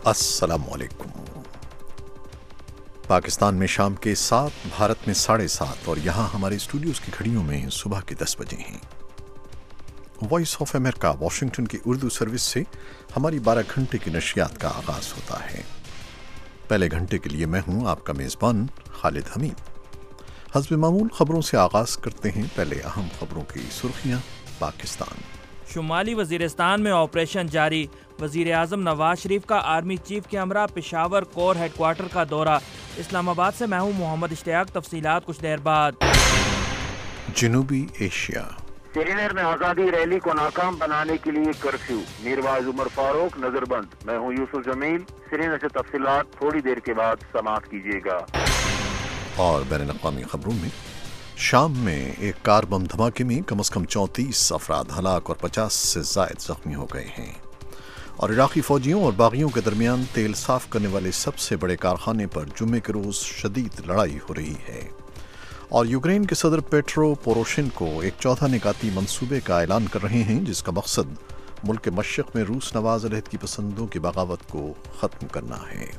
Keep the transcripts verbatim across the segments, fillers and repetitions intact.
अस्सलाम वालेकुम। पाकिस्तान में शाम के सात, भारत में साढ़े सात और यहाँ हमारे स्टूडियोज़ की घड़ियों में सुबह के दस बजे हैं। वॉइस ऑफ अमेरिका वाशिंगटन की उर्दू सर्विस से हमारी बारह घंटे की नशियात का आगाज़ होता है। पहले घंटे के लिए मैं हूँ आपका मेज़बान खालिद हमीद। हस्ब मामूल खबरों से आगाज़ करते हैं। पहले अहम खबरों की सुर्खियाँ। पाकिस्तान शुमाली वज़ीरिस्तान में ऑपरेशन जारी। वज़ीर आज़म नवाज शरीफ का आर्मी चीफ के हमरा पेशावर कोर हेडक्वार्टर का दौरा। इस्लामाबाद से मैं हूँ मोहम्मद इश्तियाक। तफसीलात कुछ देर बाद। जनूबी एशिया श्रीनगर में आज़ादी रैली को नाकाम बनाने के लिए कर्फ्यू। मीरवाइज उमर फारूक नजरबंद। मैं हूँ यूसुफ जमील। श्रीनगर से तफसीलात थोड़ी देर के बाद समाप्त कीजिएगा। और बैन अक़वामी खबरों में शाम में एक कार बम धमाके में कम अज़ कम चौंतीस अफराद हलाक और पचास से ज़ायद ज़ख्मी हो गए हैं। और इराक़ी फ़ौजियों और बागियों के दरमियान तेल साफ़ करने वाले सबसे बड़े कारखाने पर जुम्मे के रोज़ शदीद लड़ाई हो रही है। और यूक्रेन के सदर पेट्रो पोरोशेंको एक चौथा निकाती मंसूबे का ऐलान कर रहे हैं, जिसका मकसद मुल्क के मशरक़ में रूस नवाज़ अलहदगी पसंदों की बगावत को ख़त्म करना है।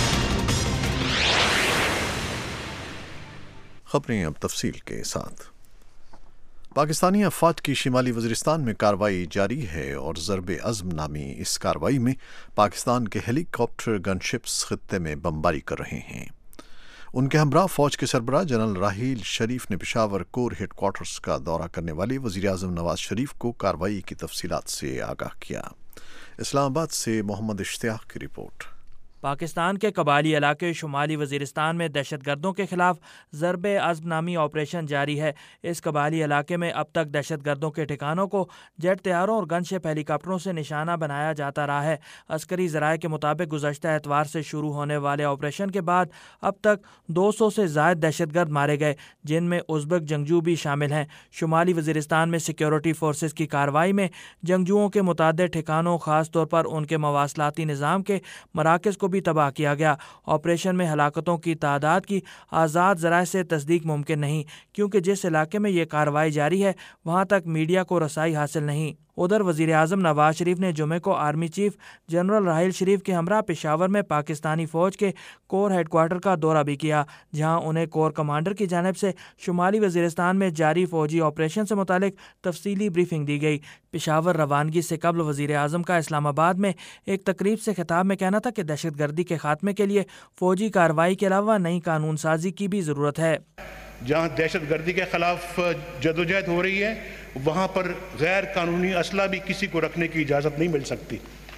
खबरें अब तफसील के साथ। पाकिस्तानी अफवाज की शिमाली वज़ीरिस्तान में कार्रवाई जारी है और ज़र्ब-ए-अज़्म नामी इस कार्रवाई में पाकिस्तान के हेलीकॉप्टर गनशिप्स खित्ते में बमबारी कर रहे हैं। उनके हमरा फ़ौज के सरबराह जनरल राहील शरीफ ने पेशावर कोर हेडक्वार्टर्स का दौरा करने वाले वज़ीर आज़म नवाज शरीफ को कार्रवाई की तफसीलात से आगाह किया। इस्लामाबाद से मोहम्मद इश्तियाक की रिपोर्ट। पाकिस्तान के कबाली इलाके शुमाली वज़ीरिस्तान में दहशत गर्दों के खिलाफ ज़र्ब-ए-अज़्म नामी ऑपरेशन जारी है। इस कबाली इलाके में अब तक दहशत गर्दों के ठिकानों को जेट तैयारों और गनशिप हेलीकॉप्टरों से निशाना बनाया जाता रहा है। अस्करी ज़राए के मुताबिक गुज़श्ता एतवार से शुरू होने वाले ऑपरेशन के बाद अब तक दो सौ से ज़ायद दहशत गर्द मारे गए, जिनमें उज़्बेक जंगजू भी शामिल हैं। शुमाली वज़ीरिस्तान में सिक्योरिटी फोर्सेस की कार्रवाई में जंगजुओं के मुतादिद ठिकानों, ख़ास तौर पर उनके मवासलाती निज़ाम के मराकज़ को भी तबाह किया गया। ऑपरेशन में हलाकतों की तादाद की आज़ाद ज़राए से तस्दीक मुमकिन नहीं, क्योंकि जिस इलाके में ये कार्रवाई जारी है वहाँ तक मीडिया को रसाई हासिल नहीं। उधर वज़ीर आज़म नवाज शरीफ ने जुमे को army chief general Raheel Sharif के हमरा पेशावर में पाकिस्तानी फ़ौज के कोर हेडक्वार्टर का दौरा भी किया, जहाँ उन्हें कोर कमांडर की जानिब से शुमाली वज़ीरिस्तान में जारी फ़ौजी ऑपरेशन से मुतालिक तफसीली ब्रीफिंग दी गई। पेशावर रवानगी से कबल वज़ीर आज़म का इस्लामाबाद में एक तकरीब से खिताब में कहना था कि दहशत गर्दी के खात्मे के लिए फ़ौजी कार्रवाई के अलावा नई कानून साजी की भी ज़रूरत है। जहाँ दहशत गर्दी के खिलाफ जदोजहद हो रही है, वहाँ पर गैर कानूनी असला भी किसी को रखने की इजाज़त नहीं मिल सकती।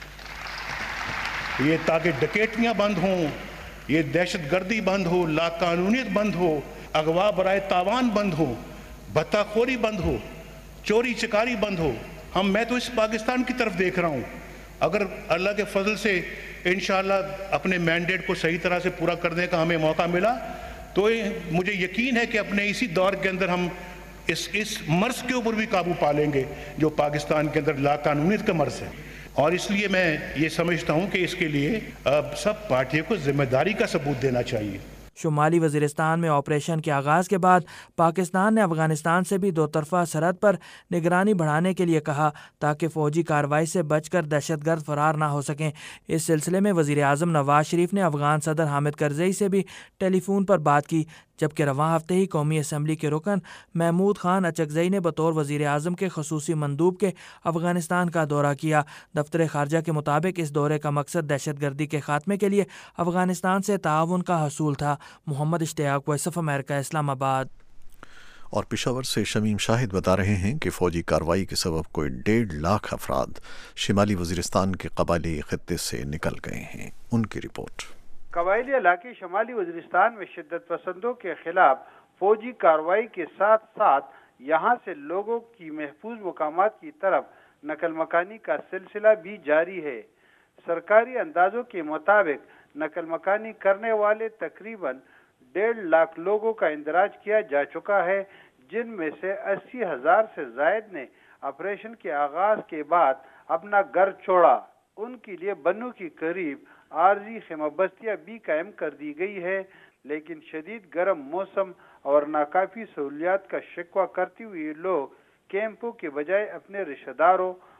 ये ताकि डकैतियाँ बंद हों, ये दहशत गर्दी बंद हो, लाकानूनियत बंद हो, अगवा बराए तावान बंद हो, भत्ताखोरी बंद हो, चोरी चकारी बंद हो। हम मैं तो इस पाकिस्तान की तरफ देख रहा हूँ। अगर अल्लाह के फजल से इंशाअल्लाह अपने मैंडेट को सही तरह से पूरा करने का हमें मौका मिला, तो मुझे यकीन है कि अपने इसी दौर के अंदर हम इस इस मर्ज के ऊपर भी काबू पा लेंगे, जो पाकिस्तान के अंदर लाकानूनियत का मर्ज है। और इसलिए मैं ये समझता हूँ कि इसके लिए अब सब पार्टियों को जिम्मेदारी का सबूत देना चाहिए। शुमाली वज़ीरिस्तान में ऑपरेशन के आगाज़ के बाद पाकिस्तान ने अफ़गानिस्तान से भी दो तरफ़ा सरहद पर निगरानी बढ़ाने के लिए कहा, ताकि फ़ौजी कार्रवाई से बचकर दहशतगर्द फरार ना हो सकें। इस सिलसिले में वज़ीर आज़म नवाज शरीफ ने अफ़गान सदर हामिद करज़ई से भी टेलीफोन पर बात की, जबकि रवां हफ्ते ही कौमी असम्बली के रुकन महमूद खान अचकज़ई ने बतौर वज़ीर आज़म के खसूसी मंदूब के अफ़गानिस्तान का दौरा किया। दफ्तर ख़ारजा के मुताबिक इस दौरे का मकसद दहशत गर्दी के खात्मे के लिए अफ़गानिस्तान से ताउन का हसूल था। Mohammad Ishtiaq, voice of America, Islamabad. और पेशावर से शमीम शाहिद बता रहे हैं कि फ़ौजी कार्रवाई के सबब कोई डेढ़ लाख अफराद शिमाली वज़ीरिस्तान के कबायली खित्ते से निकल गए हैं। उनकी रिपोर्ट। कबायली इलाके शुमाली वज़ीरिस्तान में शिद्दत पसंदों के खिलाफ फौजी कार्रवाई के साथ साथ यहाँ से लोगों की महफूज मकामात की तरफ नकल मकानी का सिलसिला भी जारी है। सरकारी अंदाजों के मुताबिक नकल मकानी करने वाले तकरीबन डेढ़ लाख लोगों का इंदराज किया जा चुका है, जिनमें से अस्सी हजार से जायद ने ऑपरेशन के आगाज के बाद अपना घर छोड़ा। उनके लिए बन्नू की करीब आरजी खैमाबस्तियाँ भी कायम कर दी गई है, लेकिन शदीद गर्म मौसम और नाकाफी सहूलियात का शिकवा करते हुए लोग कैंपों के बजाय अपने रिश्तेदारों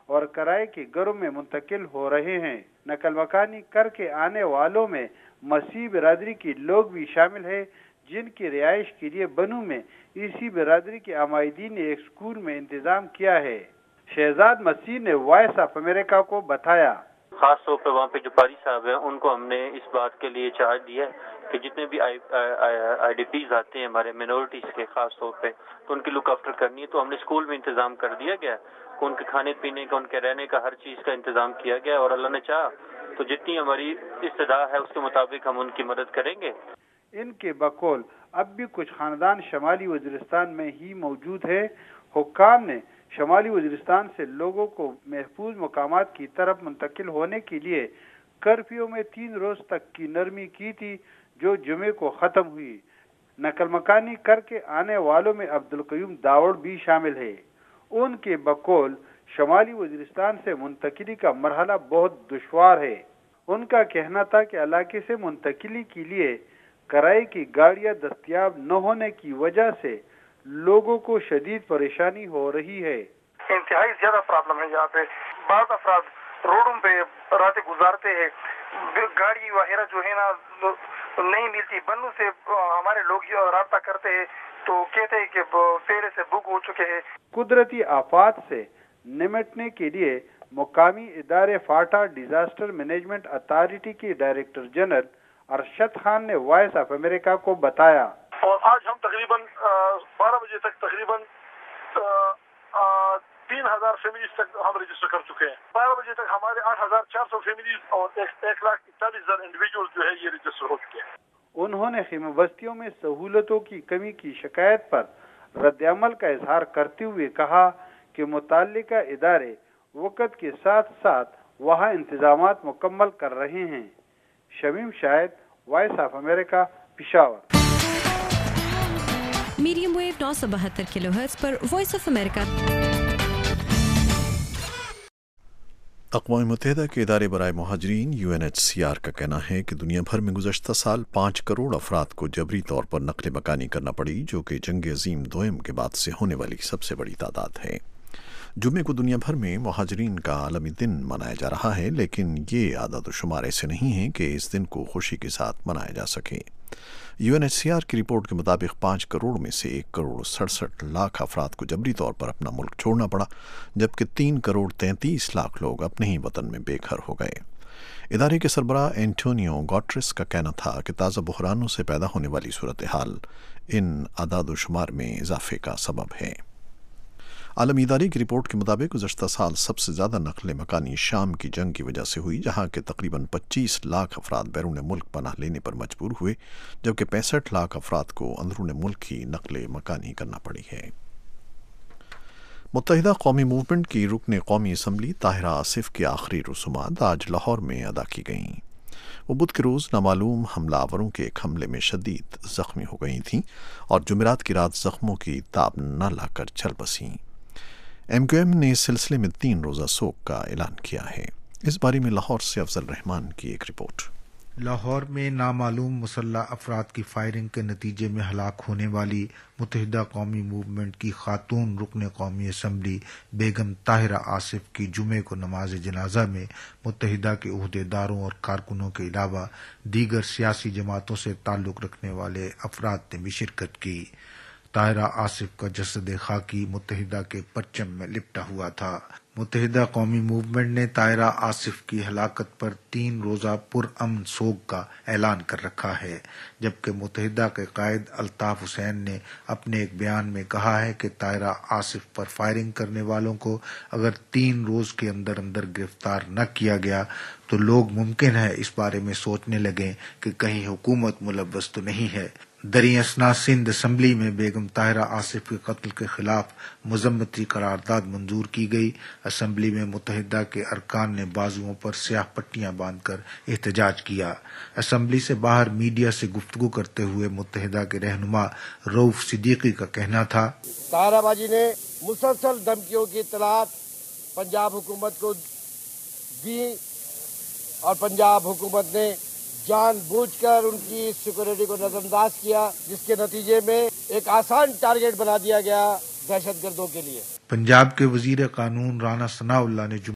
اور کرائے کے گھروں میں منتقل ہو رہے ہیں۔ نقل مکانی کر کے آنے والوں میں مسیحی برادری کے لوگ بھی شامل ہیں، جن کی رہائش کے لیے بنو میں اسی برادری کے عمائدین نے ایک اسکول میں انتظام کیا ہے۔ شہزاد مسیح نے وائس آف امریکہ کو بتایا، خاص طور پہ وہاں پہ جو قاری صاحب ہیں ان کو ہم نے اس بات کے لیے چارج دیا ہے کہ جتنے بھی آئی ڈی پیز آتے ہیں ہمارے مینورٹیز کے، خاص طور پہ تو ان کی لک آفٹر کرنی ہے، تو ہم نے اسکول میں انتظام کر دیا گیا کہ ان کے کھانے پینے کا، ان کے رہنے کا، ہر چیز کا انتظام کیا گیا، اور اللہ نے چاہا تو جتنی ہماری استطاعت ہے اس کے مطابق ہم ان کی مدد کریں گے۔ ان کے بقول اب بھی کچھ خاندان شمالی وزیرستان میں ہی موجود ہے۔ حکام نے شمالی وزیرستان سے لوگوں کو محفوظ مقامات کی طرف منتقل ہونے کے لیے کرفیو میں تین روز تک کی نرمی کی تھی، جو جمعے کو ختم ہوئی۔ نقل مکانی کر کے آنے والوں میں عبدالقیوم داوڑ بھی شامل ہے۔ ان کے بقول شمالی وزیرستان سے منتقلی کا مرحلہ بہت دشوار ہے۔ ان کا کہنا تھا کہ علاقے سے منتقلی کے لیے کرائے کی گاڑیاں دستیاب نہ ہونے کی وجہ سے لوگوں کو شدید پریشانی ہو رہی ہے۔ انتہائی زیادہ پرابلم ہے یہاں پہ، بعض افراد روڈوں پہ راتیں گزارتے ہیں، گاڑی وغیرہ جو ہے نا نہیں ملتی۔ بنو سے ہمارے لوگ رابطہ کرتے ہیں تو کہتے ہیں کہ پہلے سے بک ہو چکے ہیں۔ قدرتی آفات سے نمٹنے کے لیے مقامی ادارے فاٹا ڈیزاسٹر مینجمنٹ اتھارٹی کے ڈائریکٹر جنرل ارشد خان نے وائس آف امریکہ کو بتایا، اور آج ہم تقریباً بارہ بجے تک تقریباً تین ہزار فیملیز تک ہم رجسٹر کر چکے ہیں۔ بارہ بجے تک ہمارے آٹھ ہزار چار سو فیملیز اور ایک لاکھ اکتالیس ہزار انڈیویجول جو ہے یہ رجسٹر ہو چکے ہیں۔ انہوں نے خیمہ بستیوں میں سہولتوں کی کمی کی شکایت پر رد عمل کا اظہار کرتے ہوئے کہا کہ متعلقہ ادارے وقت کے ساتھ ساتھ وہاں انتظامات مکمل کر رہے ہیں۔ Shamim Shahid, voice of America, Peshawar. Medium wave نو سو بہتر کلو ہرٹز پر وائس آف امریکہ۔ اقوام متحدہ کے ادارے برائے مہاجرین U N H C R کا کہنا ہے کہ دنیا بھر میں گزشتہ سال پانچ کروڑ افراد کو جبری طور پر نقل مکانی کرنا پڑی، جو کہ جنگ عظیم دوئم کے بعد سے ہونے والی سب سے بڑی تعداد ہے۔ جمعے کو دنیا بھر میں مہاجرین کا عالمی دن منایا جا رہا ہے، لیکن یہ اعداد و شمار ایسے نہیں ہیں کہ اس دن کو خوشی کے ساتھ منایا جا سکے۔ U N H C R کی رپورٹ کے مطابق پانچ کروڑ میں سے ایک کروڑ سڑسٹھ لاکھ افراد کو جبری طور پر اپنا ملک چھوڑنا پڑا، جبکہ تین کروڑ تینتیس لاکھ لوگ اپنے ہی وطن میں بے گھر ہو گئے۔ ادارے کے سربراہ اینٹونیو گوٹریس کا کہنا تھا کہ تازہ بحرانوں سے پیدا ہونے والی صورتحال ان اعداد و شمار میں اضافے کا سبب ہے۔ عالمی ادارے کی رپورٹ کے مطابق گزشتہ سال سب سے زیادہ نقل مکانی شام کی جنگ کی وجہ سے ہوئی، جہاں کے تقریباً پچیس لاکھ افراد بیرون ملک پناہ لینے پر مجبور ہوئے، جبکہ پینسٹھ لاکھ افراد کو اندرون ملک ہی نقل مکانی کرنا پڑی ہے۔ متحدہ قومی موومنٹ کی رکن قومی اسمبلی طاہرہ آصف کی آخری رسومات آج لاہور میں ادا کی گئیں۔ وہ بدھ کے روز نامعلوم حملہ آوروں کے ایک حملے میں شدید زخمی ہو گئی تھیں اور جمعرات کی رات زخموں کی تاب نہ لا کر چل بسیں۔ ایم کیو ایم نے اس سلسلے میں تین روزہ سوگ کا اعلان کیا ہے۔ اس بارے میں لاہور سے افضل رحمان کی ایک رپورٹ۔ لاہور میں نامعلوم مسلح افراد کی فائرنگ کے نتیجے میں ہلاک ہونے والی متحدہ قومی موومنٹ کی خاتون رکن قومی اسمبلی بیگم طاہرہ آصف کی جمعے کو نماز جنازہ میں متحدہ کے عہدیداروں اور کارکنوں کے علاوہ دیگر سیاسی جماعتوں سے تعلق رکھنے والے افراد نے بھی شرکت کی۔ طاہرہ آصف کا جسد خاکی متحدہ کے پرچم میں لپٹا ہوا تھا۔ متحدہ قومی موومنٹ نے طاہرہ آصف کی ہلاکت پر تین روزہ پرامن سوگ کا اعلان کر رکھا ہے، جبکہ متحدہ کے قائد الطاف حسین نے اپنے ایک بیان میں کہا ہے کہ طاہرہ آصف پر فائرنگ کرنے والوں کو اگر تین روز کے اندر اندر گرفتار نہ کیا گیا تو لوگ ممکن ہے اس بارے میں سوچنے لگیں کہ کہیں حکومت ملوث تو نہیں ہے۔ دریں اثنا سندھ اسمبلی میں بیگم طاہرہ آصف کے قتل کے خلاف مذمتی قرارداد منظور کی گئی۔ اسمبلی میں متحدہ کے ارکان نے بازوؤں پر سیاہ پٹیاں باندھ کر احتجاج کیا۔ اسمبلی سے باہر میڈیا سے گفتگو کرتے ہوئے متحدہ کے رہنما رؤف صدیقی کا کہنا تھا، طاہرہ باجی نے مسلسل دھمکیوں کی اطلاعات پنجاب حکومت کو دی اور پنجاب حکومت نے جان بوجھ کر ان کی سیکورٹی کو نظر انداز کیا، جس کے نتیجے میں ایک آسان ٹارگٹ بنا دیا گیا دہشت گردوں کے لیے۔ पंजाब के वजीर कानून राना सनाउल्लाह ने